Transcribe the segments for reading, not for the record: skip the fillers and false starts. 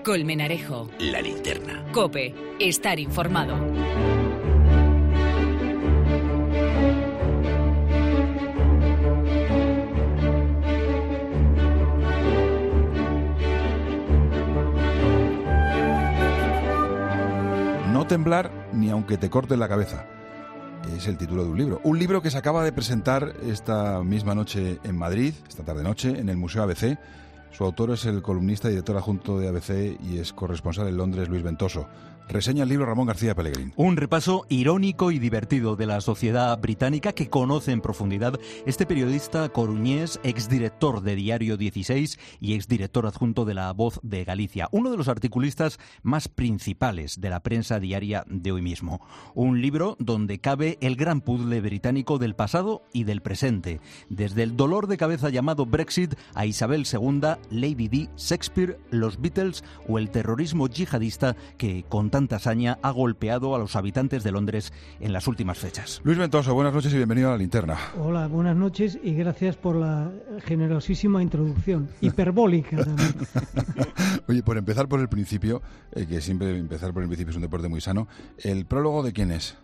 Colmenarejo. La Linterna. COPE. Estar informado. No temblar ni aunque te corten la cabeza. Es el título de un libro. Un libro que se acaba de presentar esta misma noche en Madrid, esta tarde-noche, en el Museo ABC. Su autor es el columnista y director adjunto de ABC y es corresponsal en Londres, Luis Ventoso. Reseña el libro Ramón García Pellegrín. Un repaso irónico y divertido de la sociedad británica que conoce en profundidad este periodista coruñés, exdirector de Diario 16 y exdirector adjunto de La Voz de Galicia, uno de los articulistas más principales de la prensa diaria de hoy mismo. Un libro donde cabe el gran puzzle británico del pasado y del presente, desde el dolor de cabeza llamado Brexit a Isabel II, Lady Di, Shakespeare, los Beatles o el terrorismo yihadista que con tanta hazaña ha golpeado a los habitantes de Londres en las últimas fechas. Luis Ventoso, buenas noches y bienvenido a La Linterna. Hola, buenas noches y gracias por la generosísima introducción, hiperbólica también. Oye, por empezar por el principio, que siempre empezar por el principio es un deporte muy sano, ¿el prólogo de quién es?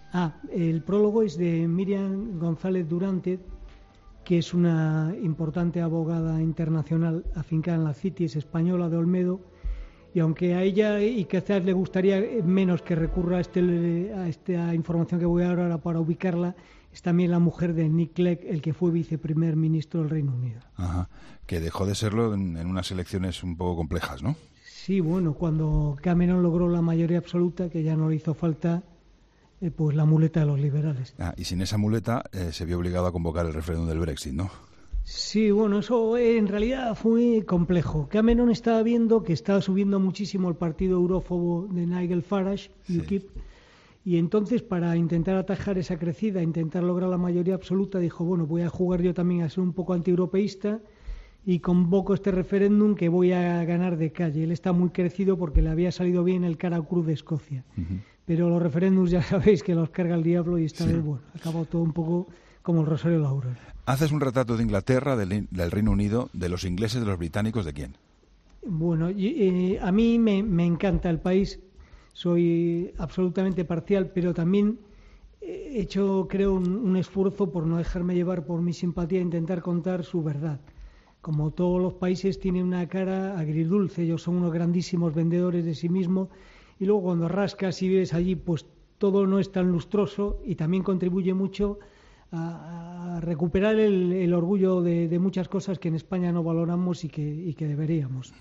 El prólogo es de Miriam González Durante, que es una importante abogada internacional afincada en la City, es española de Olmedo, y aunque a ella y quizás le gustaría menos que recurra a esta información que voy a dar ahora para ubicarla, es también la mujer de Nick Clegg, el que fue viceprimer ministro del Reino Unido. Ajá, que dejó de serlo en unas elecciones un poco complejas, ¿no? Sí, bueno, cuando Cameron logró la mayoría absoluta, que ya no le hizo falta pues la muleta de los liberales. Y sin esa muleta se vio obligado a convocar el referéndum del Brexit, ¿no? Sí, bueno, eso en realidad fue complejo. Cameron estaba viendo que estaba subiendo muchísimo el partido eurófobo de Nigel Farage, UKIP, y entonces para intentar atajar esa crecida, intentar lograr la mayoría absoluta, dijo, bueno, voy a jugar yo también a ser un poco antieuropeísta y convoco este referéndum que voy a ganar de calle. Él está muy crecido porque le había salido bien el cara cruz de Escocia. Pero los referéndums ya sabéis que los carga el diablo y esta vez, bueno, acabó todo un poco como el Rosario de la Aurora. Haces un retrato de Inglaterra, del Reino Unido, de los ingleses, de los británicos, ¿de quién? Bueno, a mí me encanta el país, soy absolutamente parcial, pero también he hecho, creo, un esfuerzo por no dejarme llevar por mi simpatía e intentar contar su verdad. Como todos los países, tiene una cara agridulce, ellos son unos grandísimos vendedores de sí mismos, y luego cuando rascas y vives allí, pues todo no es tan lustroso y también contribuye mucho a recuperar el orgullo de muchas cosas que en España no valoramos y que deberíamos.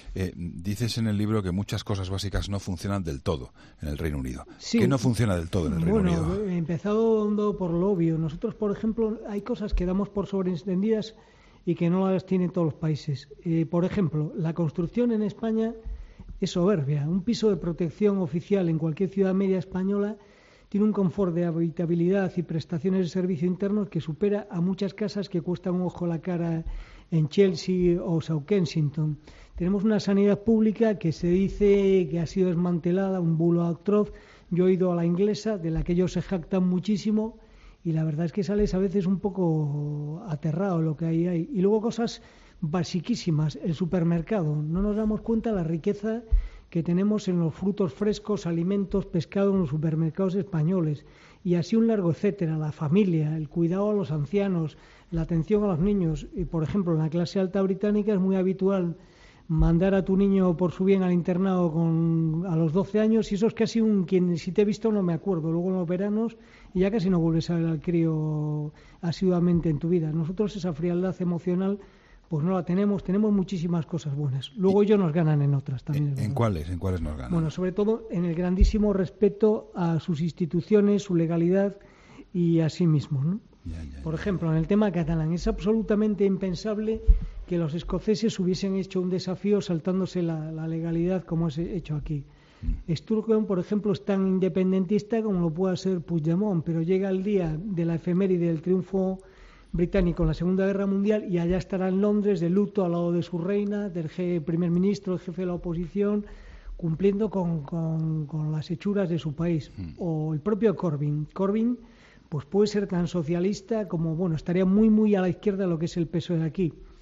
Dices en el libro que muchas cosas básicas no funcionan del todo en el Reino Unido. Sí. ¿Qué no funciona del todo en el Reino Unido? Bueno, he empezado por lo obvio. Nosotros, por ejemplo, hay cosas que damos por sobreentendidas y que no las tienen todos los países. Por ejemplo, la construcción en España es soberbia. Un piso de protección oficial en cualquier ciudad media española tiene un confort de habitabilidad y prestaciones de servicio internos que supera a muchas casas que cuestan un ojo la cara en Chelsea o South Kensington. Tenemos una sanidad pública que se dice que ha sido desmantelada, un bulo atroz. Yo he ido a la inglesa, de la que ellos se jactan muchísimo, y la verdad es que sales a veces un poco aterrado lo que hay. Y luego cosas basiquísimas, el supermercado. No nos damos cuenta de la riqueza que tenemos en los frutos frescos, alimentos, pescado en los supermercados españoles, y así un largo etcétera, la familia, el cuidado a los ancianos, la atención a los niños. Y por ejemplo, en la clase alta británica es muy habitual mandar a tu niño por su bien al internado a los 12 años, y eso es casi quien si te he visto no me acuerdo, luego en los veranos y ya casi no vuelves a ver al crío asiduamente en tu vida. Nosotros esa frialdad emocional pues no la tenemos muchísimas cosas buenas. Luego ellos nos ganan en otras también. ¿En cuáles nos ganan? Bueno, sobre todo en el grandísimo respeto a sus instituciones, su legalidad y a sí mismos, ¿no? Por ejemplo, en el tema catalán, es absolutamente impensable que los escoceses hubiesen hecho un desafío saltándose la legalidad como es hecho aquí. Sturgeon, por ejemplo, es tan independentista como lo pueda ser Puigdemont, pero llega el día de la efeméride del triunfo británico en la Segunda Guerra Mundial y allá estará en Londres de luto al lado de su reina, del primer ministro, el jefe de la oposición, cumpliendo con las hechuras de su país. O el propio Corbyn. Corbyn pues puede ser tan socialista como, bueno, estaría muy a la izquierda de lo que es el PSOE de aquí.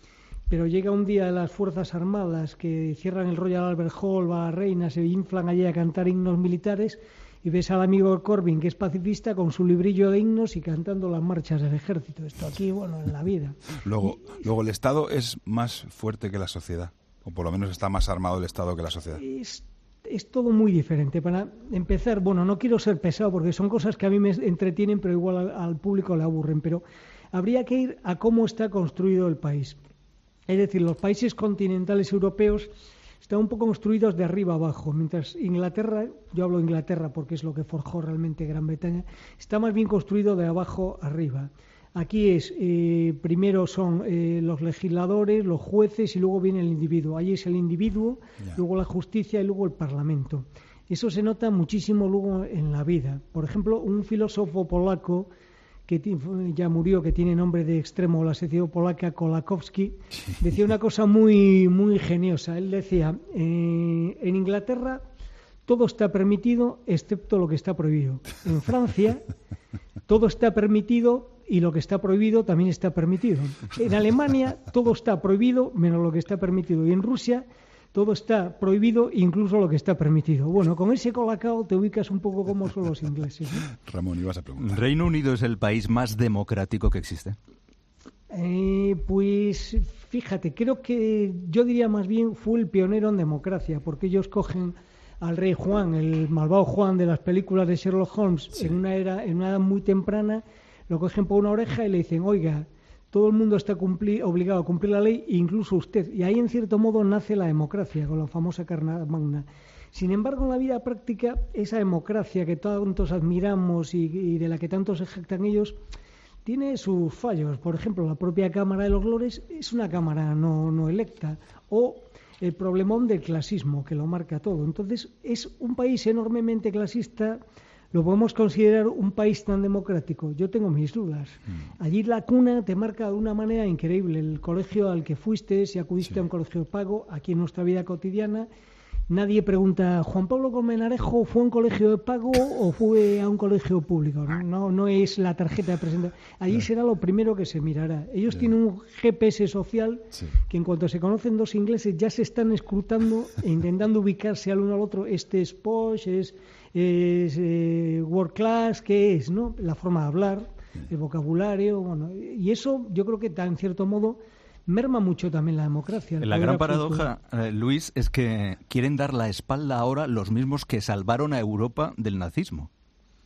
pero llega un día de las Fuerzas Armadas que cierran el Royal Albert Hall, va a la reina, se inflan allí a cantar himnos militares y ves al amigo Corbyn, que es pacifista, con su librillo de himnos y cantando las marchas del ejército. Esto aquí, bueno, en la vida. Luego el Estado es más fuerte que la sociedad, o por lo menos está más armado el Estado que la sociedad. Es todo muy diferente. Para empezar, bueno, no quiero ser pesado porque son cosas que a mí me entretienen, pero igual al público le aburren, pero habría que ir a cómo está construido el país. Es decir, los países continentales europeos están un poco construidos de arriba abajo, mientras Inglaterra, yo hablo de Inglaterra porque es lo que forjó realmente Gran Bretaña, está más bien construido de abajo arriba. Aquí es, primero son los legisladores, los jueces y luego viene el individuo. Allí es el individuo, luego la justicia y luego el Parlamento. Eso se nota muchísimo luego en la vida. Por ejemplo, un filósofo polaco que ya murió, que tiene nombre de extremo, la sociedad polaca, Kolakowski, decía una cosa muy, muy ingeniosa. Él decía, en Inglaterra todo está permitido excepto lo que está prohibido. En Francia todo está permitido y lo que está prohibido también está permitido. En Alemania todo está prohibido menos lo que está permitido. Y en Rusia todo está prohibido, incluso lo que está permitido. Bueno, con ese colacao te ubicas un poco como son los ingleses, ¿no? Ramón, ibas a preguntar. ¿Reino Unido es el país más democrático que existe? Pues fíjate, creo que yo diría más bien fue el pionero en democracia, porque ellos cogen al rey Juan, el malvado Juan de las películas de Sherlock Holmes, en una edad muy temprana, lo cogen por una oreja y le dicen, oiga, todo el mundo está obligado a cumplir la ley, incluso usted. Y ahí, en cierto modo, nace la democracia, con la famosa Carta Magna. Sin embargo, en la vida práctica, esa democracia que tantos admiramos y de la que tantos se jactan ellos, tiene sus fallos. Por ejemplo, la propia Cámara de los Lores es una Cámara no electa. O el problemón del clasismo, que lo marca todo. Entonces, es un país enormemente clasista. ¿Lo podemos considerar un país tan democrático? Yo tengo mis dudas. Allí la cuna te marca de una manera increíble. El colegio al que fuiste, si acudiste a un colegio de pago, aquí en nuestra vida cotidiana, nadie pregunta, ¿Juan Pablo Colmenarejo fue a un colegio de pago o fue a un colegio público? No es la tarjeta de presentación. Allí será lo primero que se mirará. Ellos tienen un GPS social que en cuanto se conocen dos ingleses ya se están escrutando e intentando ubicarse al uno al otro. Este es posh, es world class, ¿qué es? ¿No? La forma de hablar, el vocabulario, bueno, y eso yo creo que en cierto modo merma mucho también la democracia. La gran paradoja, Luis, es que quieren dar la espalda ahora los mismos que salvaron a Europa del nazismo.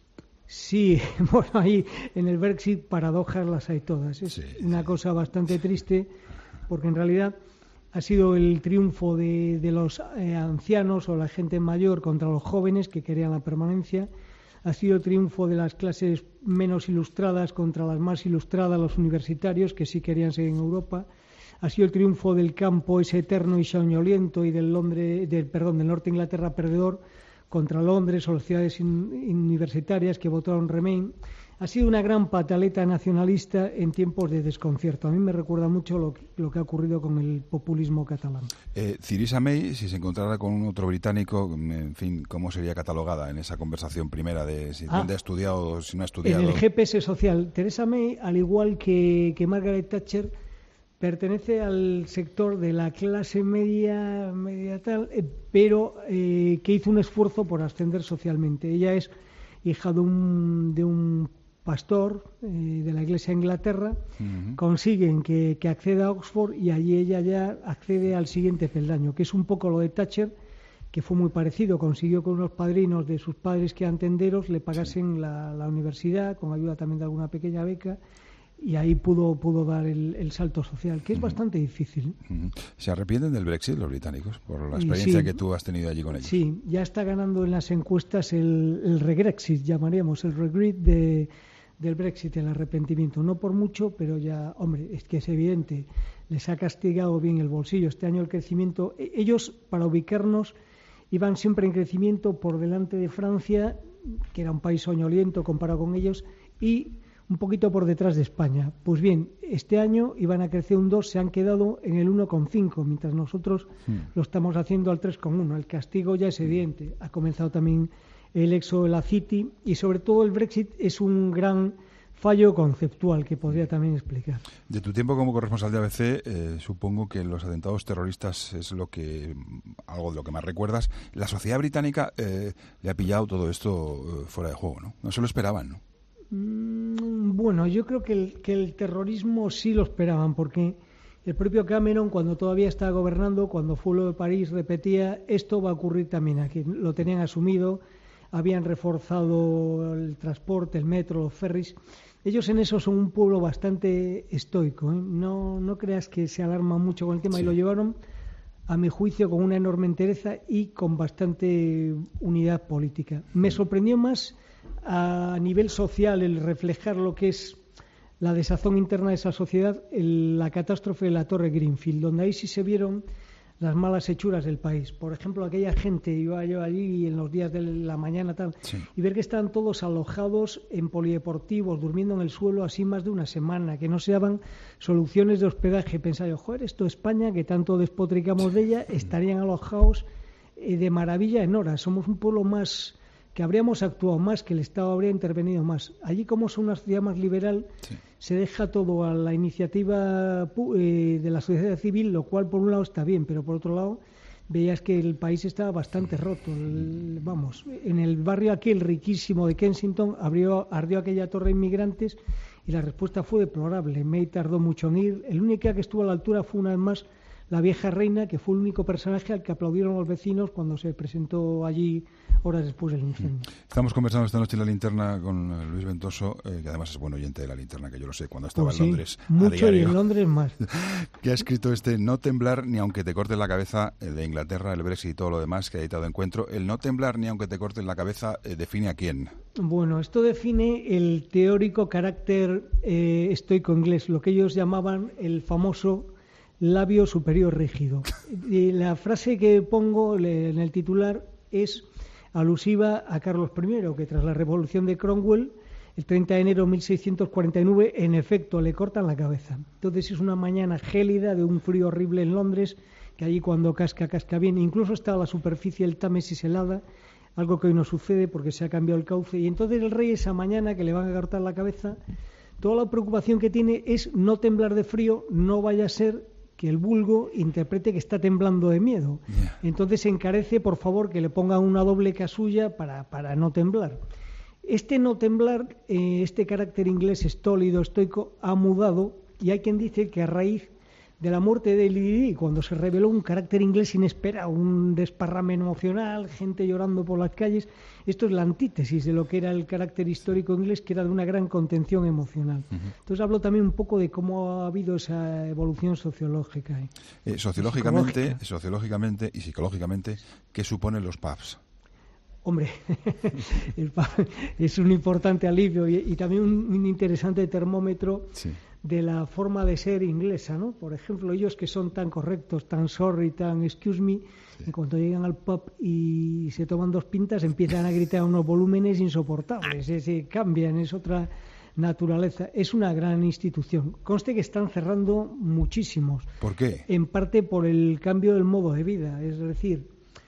Sí, bueno, ahí en el Brexit paradojas las hay todas. Es una cosa bastante triste porque en realidad ha sido el triunfo de los ancianos o la gente mayor contra los jóvenes que querían la permanencia. Ha sido el triunfo de las clases menos ilustradas contra las más ilustradas, los universitarios, que sí querían seguir en Europa. Ha sido el triunfo del campo ese eterno y soñoliento y del norte de Inglaterra perdedor contra Londres o las ciudades universitarias que votaron Remain. Ha sido una gran pataleta nacionalista en tiempos de desconcierto. A mí me recuerda mucho lo que ha ocurrido con el populismo catalán. Theresa May, si se encontrara con otro británico, en fin, ¿cómo sería catalogada en esa conversación primera de si dónde ha estudiado o si no ha estudiado? En el GPS social, Theresa May, al igual que Margaret Thatcher, pertenece al sector de la clase media tal, pero que hizo un esfuerzo por ascender socialmente. Ella es hija de un pastor de la Iglesia de Inglaterra, consiguen que acceda a Oxford y allí ella ya accede al siguiente peldaño, que es un poco lo de Thatcher, que fue muy parecido. Consiguió con unos padrinos de sus padres que eran tenderos le pagasen la universidad, con ayuda también de alguna pequeña beca, y ahí pudo dar el salto social, que es bastante difícil. ¿Se arrepienten del Brexit los británicos por la experiencia que tú has tenido allí con ellos? Sí, ya está ganando en las encuestas el regrexit, llamaríamos, el regret del Brexit, el arrepentimiento. No por mucho, pero ya, hombre, es que es evidente, les ha castigado bien el bolsillo. Este año el crecimiento, ellos, para ubicarnos, iban siempre en crecimiento por delante de Francia, que era un país soñoliento comparado con ellos, y un poquito por detrás de España. Pues bien, este año iban a crecer un 2, se han quedado en el 1,5, mientras nosotros lo estamos haciendo al 3,1. El castigo ya es evidente. Ha comenzado también el éxodo de la City y sobre todo el Brexit es un gran fallo conceptual que podría también explicar. De tu tiempo como corresponsal de ABC, supongo que los atentados terroristas es algo de lo que más recuerdas. La sociedad británica le ha pillado todo esto fuera de juego, ¿no? No se lo esperaban, ¿no? Bueno, yo creo que el terrorismo sí lo esperaban, porque el propio Cameron, cuando todavía estaba gobernando, cuando fue lo de París, repetía, esto va a ocurrir también aquí. Lo tenían asumido, habían reforzado el transporte, el metro, los ferries. Ellos en eso son un pueblo bastante estoico, ¿eh? No creas que se alarman mucho con el tema, sí. Y lo llevaron, a mi juicio, con una enorme entereza y con bastante unidad política. Me sorprendió más a nivel social el reflejar lo que es la desazón interna de esa sociedad, la catástrofe de la Torre Greenfield, donde ahí sí se vieron las malas hechuras del país. Por ejemplo, aquella gente, iba yo allí en los días de la mañana tal, sí. Y ver que estaban todos alojados en polideportivos, durmiendo en el suelo así más de una semana, que no se daban soluciones de hospedaje. Pensaba yo, joder, esto España, que tanto despotricamos de ella, estarían alojados de maravilla en horas. Somos un pueblo más que habríamos actuado más, que el Estado habría intervenido más. Allí, como es una sociedad más liberal, sí. Se deja todo a la iniciativa de la sociedad civil, lo cual por un lado está bien, pero por otro lado veías que el país estaba bastante roto. Vamos, en el barrio aquel riquísimo de Kensington ardió aquella torre de inmigrantes y la respuesta fue deplorable. May tardó mucho en ir. El único que estuvo a la altura fue una vez más la vieja reina, que fue el único personaje al que aplaudieron los vecinos cuando se presentó allí horas después del incendio. Estamos conversando esta noche en La Linterna con Luis Ventoso, que además es buen oyente de La Linterna, que yo lo sé, cuando estaba en Londres mucho a diario, y en Londres más. Que ha escrito No temblar ni aunque te corten la cabeza, de Inglaterra, el Brexit y todo lo demás, que ha editado Encuentro. El no temblar ni aunque te corten la cabeza, ¿define a quién? Bueno, esto define el teórico carácter estoico inglés, lo que ellos llamaban el famoso labio superior rígido. Y la frase que pongo en el titular es alusiva a Carlos I, que tras la revolución de Cromwell, el 30 de enero de 1649, en efecto le cortan la cabeza. Entonces es una mañana gélida de un frío horrible en Londres, que allí cuando casca bien. Incluso está la superficie del Támesis helada, algo que hoy no sucede porque se ha cambiado el cauce. Y entonces el rey, esa mañana que le van a cortar la cabeza, toda la preocupación que tiene es no temblar de frío, no vaya a ser que el vulgo interprete que está temblando de miedo. Yeah. Entonces se encarece, por favor, que le pongan una doble casulla para no temblar. Este no temblar, este carácter inglés estólido, estoico, ha mudado, y hay quien dice que a raíz de la muerte de Lady, cuando se reveló un carácter inglés inesperado, un desparrame emocional, gente llorando por las calles, esto es la antítesis de lo que era el carácter histórico inglés, que era de una gran contención emocional. Uh-huh. Entonces hablo también un poco de cómo ha habido esa evolución sociológica. Sociológicamente y psicológicamente, ¿qué suponen los pubs? Hombre, el pub es un importante alivio y también un interesante termómetro. Sí. De la forma de ser inglesa, ¿no? Por ejemplo, ellos que son tan correctos, tan sorry, tan excuse me, sí. En cuanto llegan al pub y se toman dos pintas, empiezan a gritar a unos volúmenes insoportables, se cambian, es otra naturaleza. Es una gran institución. Conste que están cerrando muchísimos. ¿Por qué? En parte por el cambio del modo de vida, es decir,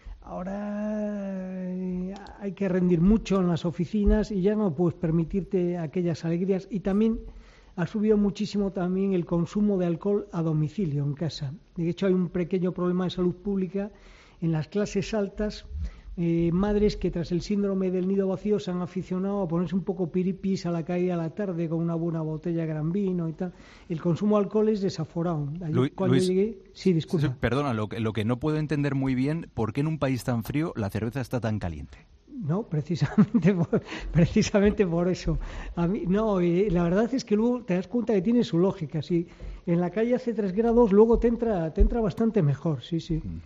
ahora hay que rendir mucho en las oficinas y ya no puedes permitirte aquellas alegrías, y también ha subido muchísimo también el consumo de alcohol a domicilio, en casa. De hecho, hay un pequeño problema de salud pública en las clases altas. Madres que tras el síndrome del nido vacío se han aficionado a ponerse un poco piripis a la caída a la tarde con una buena botella de gran vino y tal. El consumo de alcohol es desaforado. Luis, llegué... Sí, disculpa. Perdona, lo que no puedo entender muy bien, ¿por qué en un país tan frío la cerveza está tan caliente? No, precisamente por eso. A mí, no, la verdad es que luego te das cuenta que tiene su lógica. Si en la calle hace 3 grados, luego te entra bastante mejor, sí.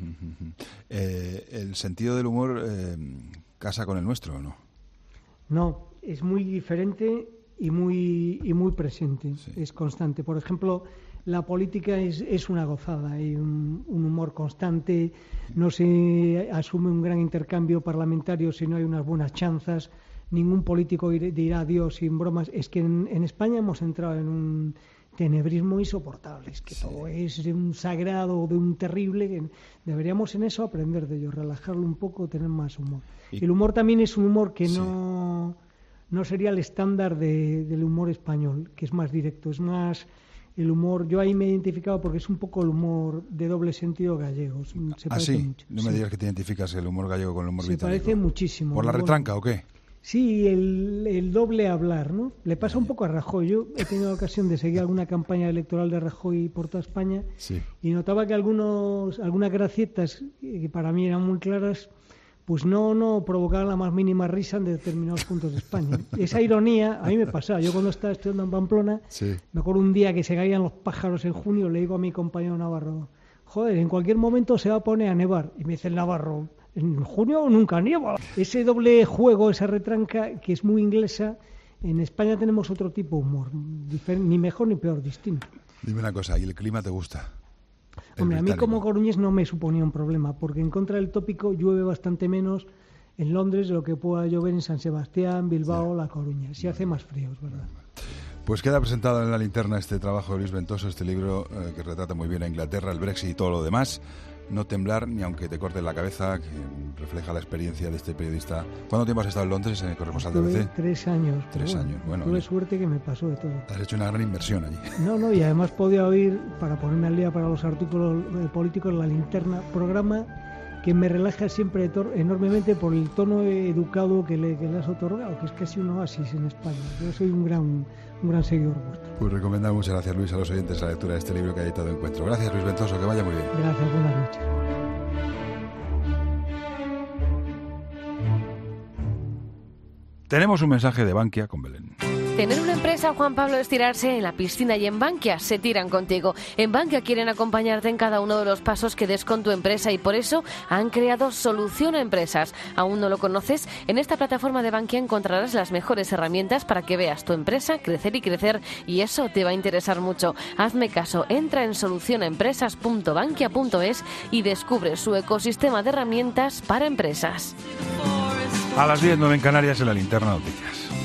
¿El sentido del humor casa con el nuestro o no? No, es muy diferente y muy presente, sí. Es constante. Por ejemplo, la política es una gozada, hay un humor constante, no se asume un gran intercambio parlamentario si no hay unas buenas chanzas, ningún político dirá adiós sin bromas. Es que en España hemos entrado en un tenebrismo insoportable, es que sí. Todo es de un sagrado, de un terrible, que deberíamos en eso aprender de ello, relajarlo un poco, tener más humor. El humor también es un humor que sí. no sería el estándar del humor español, que es más directo, es más el humor. Yo ahí me he identificado porque es un poco el humor de doble sentido gallego. Se parece sí, mucho. No me digas que te identificas el humor gallego con el humor británico. Se parece muchísimo. ¿Por la retranca o qué? Sí, el doble hablar, ¿no? Le pasa un poco a Rajoy. Yo he tenido la ocasión de seguir alguna campaña electoral de Rajoy por toda España y notaba que algunas gracietas, que para mí eran muy claras, pues no provocaban la más mínima risa en determinados puntos de España. Esa ironía a mí me pasaba. Yo cuando estaba estudiando en Pamplona, me acuerdo un día que se caían los pájaros en junio, le digo a mi compañero Navarro, joder, en cualquier momento se va a poner a nevar. Y me dice el Navarro, en junio nunca nieva. Ese doble juego, esa retranca, que es muy inglesa, en España tenemos otro tipo de humor, ni mejor ni peor, distinto. Dime una cosa, ¿y el clima te gusta? Hombre, a mí como coruñés no me suponía un problema, porque en contra del tópico llueve bastante menos en Londres de lo que pueda llover en San Sebastián, Bilbao, La Coruña. Sí hace más frío, es verdad. Pues queda presentado en la linterna este trabajo de Luis Ventoso, este libro que retrata muy bien a Inglaterra, el Brexit y todo lo demás. No temblar ni aunque te corten la cabeza, que refleja la experiencia de este periodista. ¿Cuánto tiempo has estado en Londres, corresponsal de BBC? 3 años. 3 años, bueno. Tuve suerte que me pasó de todo. Has hecho una gran inversión allí. No, y además podía oír, para ponerme al día para los artículos políticos, La Linterna, programa que me relaja siempre enormemente por el tono educado que le has otorgado, que es casi un oasis en España. Yo soy un gran seguidor vuestro. Pues recomendado, muchas gracias Luis, a los oyentes la lectura de este libro que ha editado Encuentro. Gracias Luis Ventoso, que vaya muy bien. Gracias, buenas noches. Tenemos un mensaje de Bankia con Belén. Tener una empresa, Juan Pablo, es tirarse en la piscina, y en Bankia se tiran contigo. En Bankia quieren acompañarte en cada uno de los pasos que des con tu empresa y por eso han creado Solución a Empresas. ¿Aún no lo conoces? En esta plataforma de Bankia encontrarás las mejores herramientas para que veas tu empresa crecer y crecer, y eso te va a interesar mucho. Hazme caso, entra en solucionaempresas.bankia.es y descubre su ecosistema de herramientas para empresas. A las 10:09 en Canarias, en la Linterna Noticias.